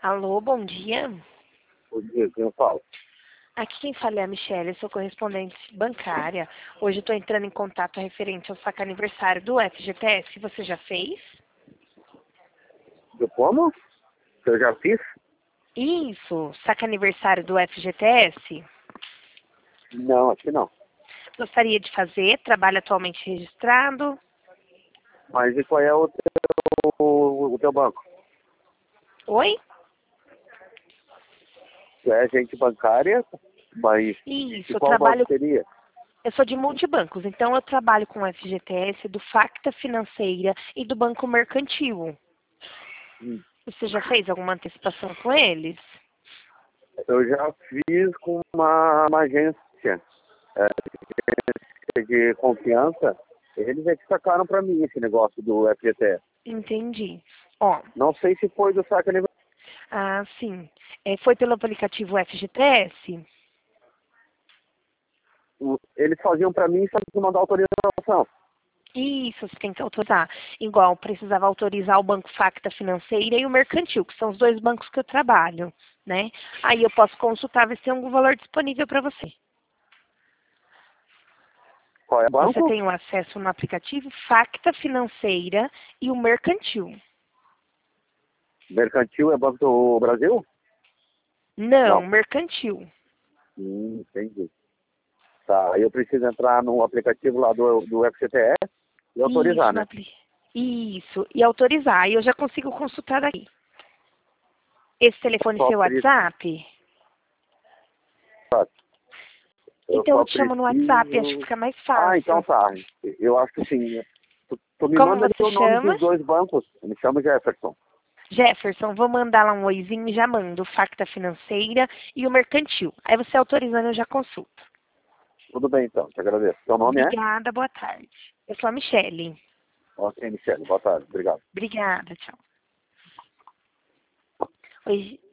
Alô, bom dia. Bom dia, quem eu falo? Aqui quem fala é a Michelle, eu sou correspondente bancária. Hoje eu estou entrando em contato referente ao saque aniversário do FGTS. Você já fez? Eu como? Que eu já fiz? Isso, saque aniversário do FGTS. Não, acho que não. Gostaria de fazer, trabalho atualmente registrado. Mas e qual é o teu banco? Oi? Tu é agente bancária, mas Isso, de eu qual banco trabalho, seria? eu sou de multibancos, então eu trabalho com o FGTS, do Facta Financeira e do Banco Mercantil. Hum. Você já fez alguma antecipação com eles? Eu já fiz com uma agência de confiança. Eles é que sacaram pra mim esse negócio do FGTS. Entendi. Ó, Não sei se foi do saque aniversário. sim. Foi pelo aplicativo FGTS? Eles faziam pra mim só que mandar autorização. Isso, você tem que autorizar. Igual, precisava autorizar o Banco Facta Financeira e o Mercantil, que são os dois bancos que eu trabalho, né? Aí eu posso consultar, ver se tem algum valor disponível para você. Qual é o Você banco? tem o acesso no aplicativo Facta Financeira e o Mercantil. Mercantil é Banco do Brasil? Não, Não. Mercantil. Entendi. Tá, aí eu preciso entrar no aplicativo lá do FGTS e autorizar, Isso, né? Isso, e autorizar. Aí eu já consigo consultar daqui. Esse telefone é Só seu WhatsApp? eu Então eu só te chamo no WhatsApp, acho que preciso... fica mais Ah, então fácil. tá. Eu acho que sim. Tu me Como manda ali você o nome chama? dos dois bancos. Eu me chamo Jefferson. Jefferson, vou mandar lá um oizinho e já mando o Facta Financeira e o Mercantil. Aí você autorizando eu já consulto. Tudo bem, então. Te agradeço. Seu nome é? Obrigada, boa tarde. Eu sou a Michele. Ok, Michele. Boa tarde. Obrigado. Obrigada, tchau. Oi,